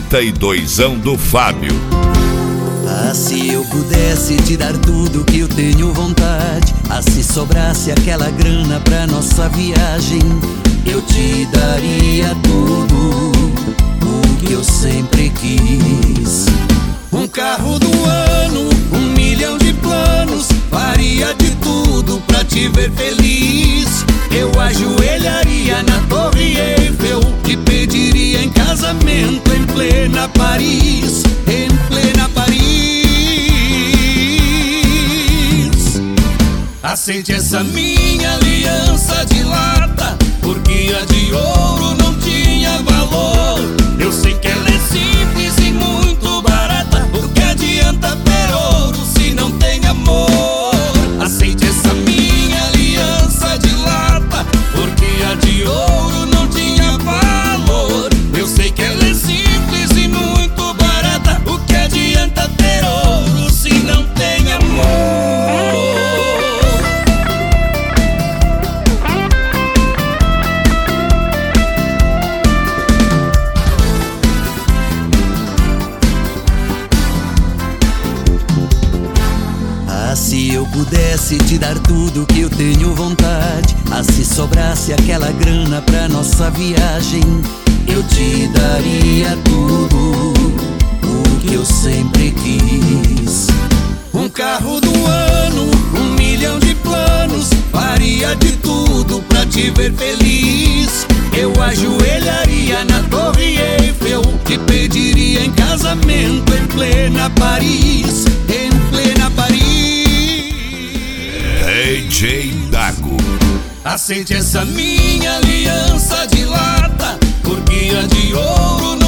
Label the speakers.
Speaker 1: 42ão do Fábio.
Speaker 2: Ah, se eu pudesse te dar tudo que eu tenho vontade, ah, se sobrasse aquela grana pra nossa viagem, eu te daria tudo o que eu sempre quis. Um carro do ano, 1 milhão de planos, faria de tudo pra te ver feliz. Eu ajoelharia na Torre Eiffel, te pediria em casamento em plena Paris, em plena Paris. Aceite essa minha aliança de lata, porque a de ouro não tinha valor. Eu sei que ela é simples e muito barata, o que adianta ter ouro se não tem amor? Aceite essa minha aliança de lata, porque a de ouro não tinha valor. Eu sei que ela é simples e muito barata, o que adianta ter ouro se não tem amor? Ah, se eu pudesse te dar tudo que eu tenho vontade, ah, se sobrasse aquela grana pra nossa viagem, eu te daria tudo o que eu sempre quis. Um carro do ano, 1 milhão de planos, faria de tudo pra te ver feliz. Eu ajoelharia na Torre Eiffel, te pediria em casamento em plena Paris, em plena Paris.
Speaker 1: DJ Dago.
Speaker 2: Aceite essa minha aliança de lata, porque a de ouro